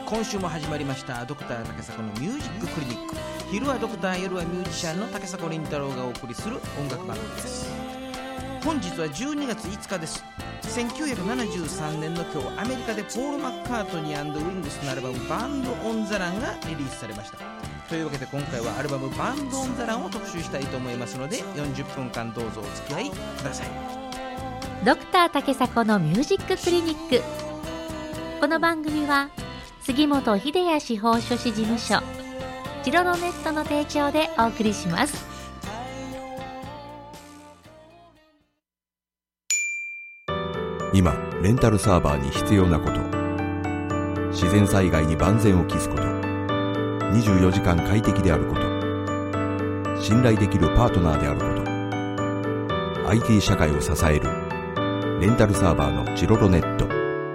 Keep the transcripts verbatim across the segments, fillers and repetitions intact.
今週も始まりましたドクター竹迫のミュージッククリニック。昼はドクター、夜はミュージシャンの竹迫倫太郎がお送りする音楽番組です。本日はじゅうにがついつかです。せんきゅうひゃくななじゅうさんねんの今日、アメリカでポール・マッカートニー&ウィングスのアルバムバンド・オン・ザ・ランがリリースされました。というわけで今回はアルバムバンド・オン・ザ・ランを特集したいと思いますので、よんじゅっぷんかんどうぞお付き合いください。 ドクター竹迫のミュージッククリニック。この番組は杉本秀哉司法書士事務所ジロロネットの提供でお送りします。 今レンタルサーバーに必要なこと、自然災害に万全を期すこと、にじゅうよじかん快適であること、信頼できるパートナーであること、 アイティー 社会を支えるレンタルサーバーのジロロネット。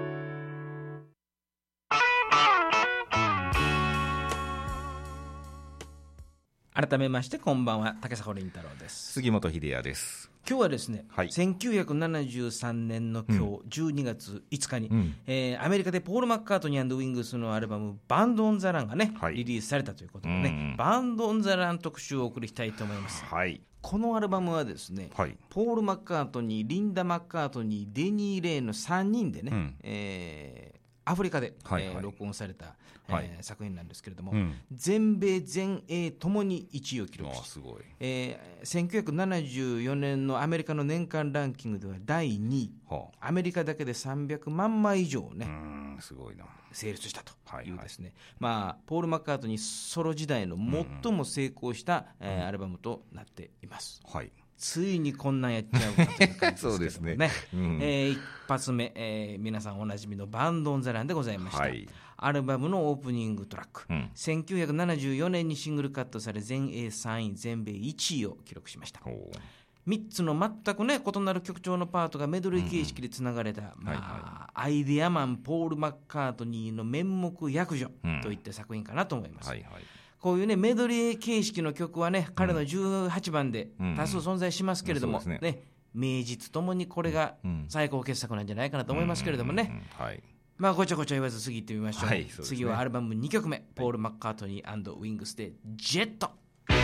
改めましてこんばんは、竹迫倫太郎です。 杉本秀哉です。 今日はですね、 はい、 せんきゅうひゃくななじゅうさんねんの今日、うん、じゅうにがついつかに、うんえー、アメリカでポール・マッカートニー&ウィングスのアルバムバンド・オン・ザ・ランがね、はい、リリースされたということでね、うん、バンド・オン・ザ・ラン特集をお送りしたいと思います。 はい、 このアルバムはですね、はい、ポール・マッカートニー、リンダ・マッカートニー、デニー・レイのさんにんでね、うんえーアフリカで、はいはいえー、録音された、はいえー、作品なんですけれども、うん、全米全英ともにいちいを記録して、 すごい、 えー、せんきゅうひゃくななじゅうよねんのアメリカの年間ランキングではだいにい、はあ、アメリカだけでさんびゃくまんまい以上ね、 うんすごいな成立したというですね、はいはいまあ、ポール・マッカートニーソロ時代の最も成功した、うんえー、アルバムとなっています、はいついにこんなんやっちゃうかという感じですけどもねそうですね、うんえー、一発目、えー、皆さんおなじみのバンド・オン・ザ・ランでございました、はい、アルバムのオープニングトラック、うん、せんきゅうひゃくななじゅうよねんにシングルカットされ全英さんい全米いちいを記録しました。みっつの全く、ね、異なる曲調のパートがメドレー形式でつながれた、うんまあはいはい、アイデアマンポール・マッカートニーの面目躍如といった作品かなと思います、うんはいはいこういうねメドレー形式の曲はね、うん、彼のじゅうはちばんで多数存在しますけれども、うんうんねね、名実ともにこれが最高傑作なんじゃないかなと思いますけれどもね、うんうんうんはい、まあごちゃごちゃ言わず次行ってみましょう、はいそうですね、次はアルバムにきょくめ、ポール・マッカートニー&ウィングスでジェット。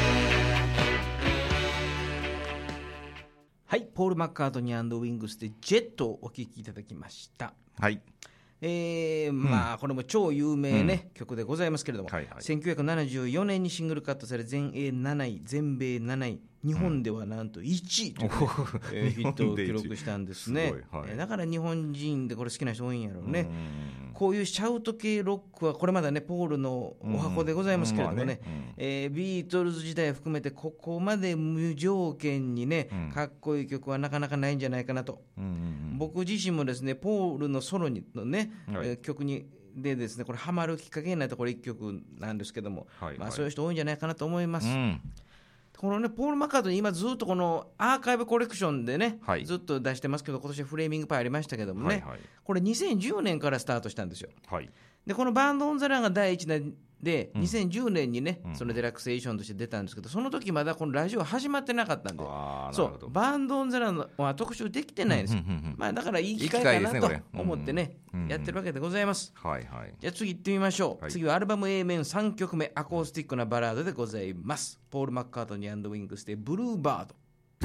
はい、ポール・マッカートニー&ウィングスでジェットをお聴きいただきました。はいえーまあ、これも超有名、ねうん、曲でございますけれども、はいはい、せんきゅうひゃくななじゅうよねんにシングルカットされ全英なない全米なない日本ではなんといちいという、ねうんえー、ヒットを記録したんですねす、はい、だから日本人でこれ好きな人多いんやろうね。うこういうシャウト系ロックはこれまだねポールのお箱でございますけれどもね、うんまあねうんえー、ビートルズ時代を含めてここまで無条件にね、うん、かっこいい曲はなかなかないんじゃないかなと、うんうんうん、僕自身もですねポールのソロのね、はいえー、曲にでですねこれハマるきっかけになったこれいっきょくなんですけども、はいはいまあ、そういう人多いんじゃないかなと思います、うんこのね、ポール・マッカートニー今ずっとこのアーカイブコレクションでね、はい、ずっと出してますけど今年はフレーミングパイありましたけどもね、はいはい、これにせんじゅうねんからスタートしたんですよ、はい、でこのバンド・オン・ザ・ランが第一弾で、うん、にせんじゅうねんにね、うん、そのデラックスエディションとして出たんですけどその時まだこのラジオ始まってなかったんでそうバンド・オン・ザ・ランは特集できてないんですよ、うんうんうんまあ、だからいい機会かなと思ってね、うんうん、やってるわけでございます、はいはい、じゃあ次行ってみましょう、はい、次はアルバム A 面さんきょくめアコースティックなバラードでございます。ポール・マッカートニー&ウィングスでブルーバード。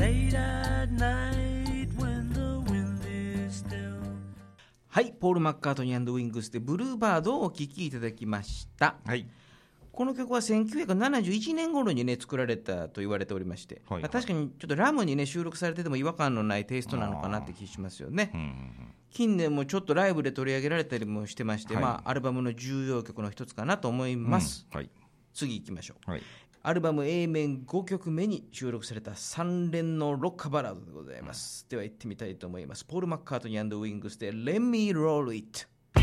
はい、ポール・マッカートニー&ウィングスでブルーバードをお聴きいただきました、はい、この曲はせんきゅうひゃくななじゅういちねん頃にね作られたと言われておりまして、はいはいまあ、確かにちょっとラムにね収録されてても違和感のないテイストなのかなって気しますよね、うんうんうん、近年もちょっとライブで取り上げられたりもしてまして、はいまあ、アルバムの重要曲の一つかなと思います、うんはい、次行きましょう、はい、アルバム A 面ごきょくめに収録されたさん連のロッカーバラードでございます、うん、では行ってみたいと思います。ポール・マッカートニー&ウィングスで Let Me Roll It。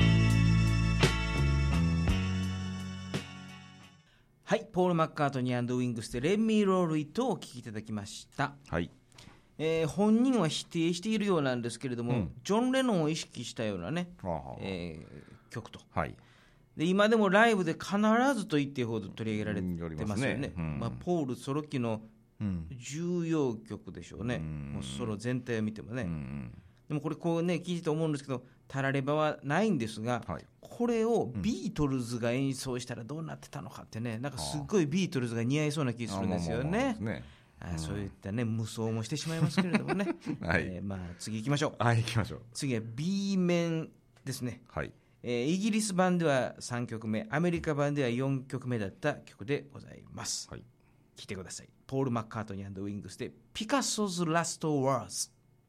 はい、ポール・マッカートニー&ウィングスで Let Me Roll It をお聴きいただきました、はいえー、本人は否定しているようなんですけれども、うん、ジョン・レノンを意識したようなね、えー、曲と、はい、で今でもライブで必ずと言っていいほど取り上げられてますよね、うんうんまあ、ポールソロ期の重要曲でしょうね、うん、もうソロ全体を見てもね、うん、でもこれこうね聞いてて思うんですけどタラレバはないんですが、はい、これをビートルズが演奏したらどうなってたのかってね、なんかすごいビートルズが似合いそうな気がするんですよね。あ、そういったね無双もしてしまいますけれどもね、はいえーまあ、次行きましょう。 はい、行きましょう。 次は B 面ですね、はいえー、イギリス版ではさんきょくめ、アメリカ版ではよんきょくめだった曲でございます、はい、聴いてください。ポール・マッカートニー&ウィングスでピカソズ・ラスト・ワーズ。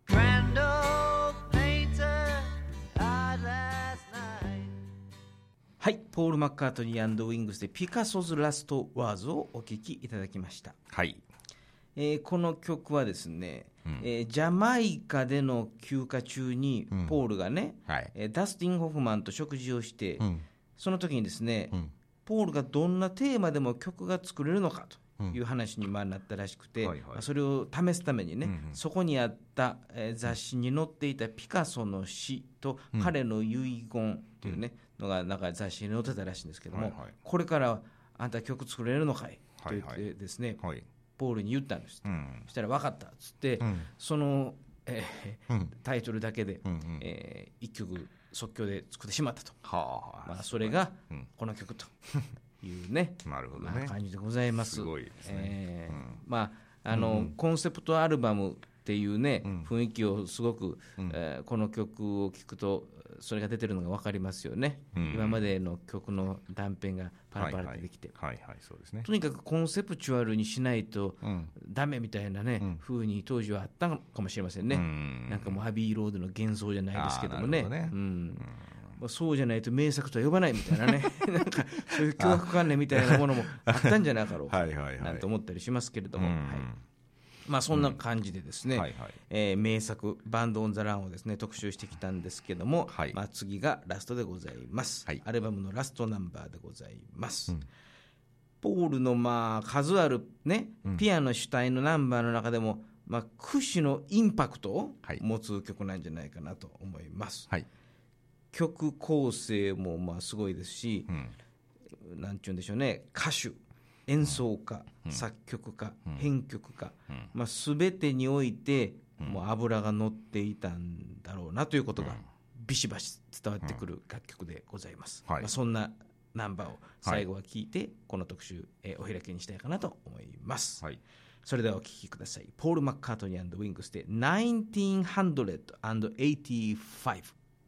はい、ポール・マッカートニー&ウィングスでピカソズ・ラスト・ワーズをお聴きいただきました。はい、えー、この曲はですね、うんえー、ジャマイカでの休暇中にポールがね、うんはいえー、ダスティン・ホフマンと食事をして、うん、その時にですね、うん、ポールがどんなテーマでも曲が作れるのかという話にまあなったらしくて、うんはいはい、それを試すためにね、うんうん、そこにあった、えー、雑誌に載っていたピカソの詩と彼の遺言というね、うん、のがなんか雑誌に載ってたらしいんですけども、はいはい、これからあんた曲作れるのかいと言ってですね、はいはい、ポールに言ったんです、うん、そしたら分かったっつって、うん、その、えーうん、タイトルだけで、うんうんえー、いっきょく即興で作ってしまったと、はあまあ、それがこの曲というねなるほどね、まあ、感じでございます。 すごいですね、 えーうんまああのうん、コンセプトアルバムっていうね、うん、雰囲気をすごく、うんえー、この曲を聴くとそれが出てるのが分かりますよね、うん、今までの曲の断片がパラパラ出てきて、はいはいはいはい、そうですね、とにかくコンセプチュアルにしないとダメみたいなね、うん、風に当時はあったのかもしれませんね、うん、なんかもうアビーロードの幻想じゃないですけどもね、ねうんうんまあ、そうじゃないと名作とは呼ばないみたいなねなんかそういう脅迫観念みたいなものもあったんじゃなかろうかなんて思ったりしますけれども、はいはいはいまあ、そんな感じでですね、うんはいはいえー、名作バンドオンザランをですね特集してきたんですけども、はいまあ、次がラストでございます、はい、アルバムのラストナンバーでございます、うん、ポールのまあ数ある、ね、ピアノ主体のナンバーの中でも、まあ、屈指のインパクトを持つ曲なんじゃないかなと思います、はい、曲構成もまあすごいですし、うん、なんていうんでしょうね、歌手演奏家、うん、作曲家、うん、編曲家、うんまあ、全てにおいて、うん、もう油が乗っていたんだろうなということがビシバシ伝わってくる楽曲でございます、うんまあ、そんなナンバーを最後は聴いて、はい、この特集、えー、お開きにしたいかなと思います、はい、それではお聴きください。ポール・マッカートニー&ウィングスでナインティーンハンドレッドエイティーファイブ。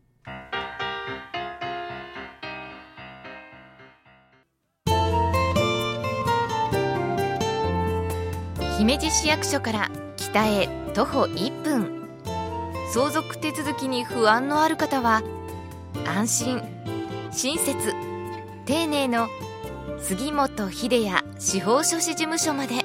姫路市役所から北へ徒歩いっぷん、相続手続きに不安のある方は安心親切丁寧の杉本秀哉司法書士事務所まで。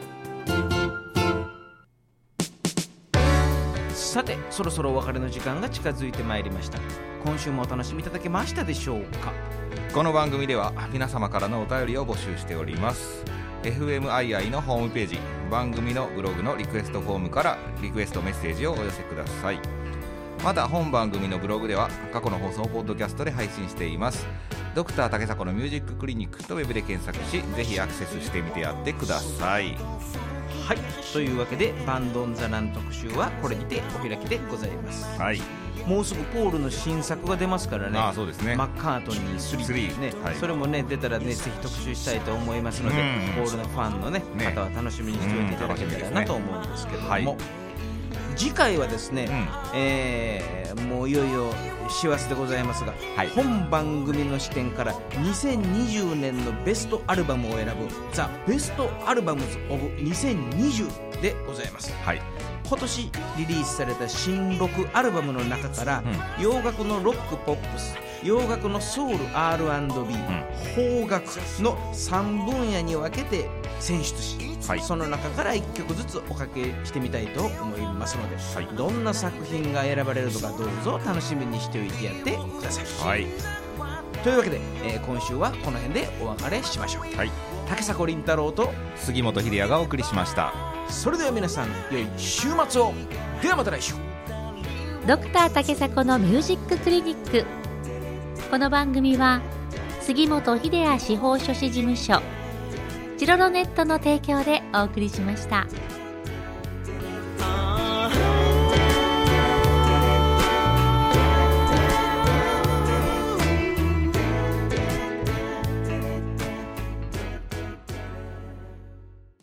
さてそろそろお別れの時間が近づいてまいりました。今週もお楽しみいただけましたでしょうか。 この番組では皆様からのお便りを募集しております。エフエムアイアイ のホームページ、番組のブログのリクエストフォームからリクエストメッセージをお寄せください。また本番組のブログでは過去の放送をポッドキャストで配信しています。ドクター竹迫のミュージッククリニックとウェブで検索し、ぜひアクセスしてみてやってください。 はい、というわけでバンドオンザラン特集はこれにてお開きでございます。はい、もうすぐポールの新作が出ますからね。ああそうですね、マッカートニースリーね、はい、それもね出たらねぜひ特集したいと思いますので、ポールのファンの、ねね、方は楽しみにしておいていただけたらなと思うんですけども、はい、次回はですね、うんえー、もういよいよ師走でございますが、はい、本番組の視点からにせんにじゅうねんのベストアルバムを選ぶザ・ベストアルバムズオブにせんにじゅうでございます、はい、今年リリースされた新ロックアルバムの中から、うん、洋楽のロックポップス、洋楽のソウル アールアンドビー、うん、邦楽のさんぶん野に分けて選出し、はい、その中からいっきょくずつおかけしてみたいと思いますので、はい、どんな作品が選ばれるのかどうぞ楽しみにしておいてやってください、はい、というわけで、えー、今週はこの辺でお別れしましょう、はい、竹迫倫太郎と杉本秀哉がお送りしました。 それでは皆さん良い週末を。ではまた来週。 ドクター竹迫のミュージッククリニック。この番組は杉本秀哉司法書士事務所チロロネットの提供でお送りしました。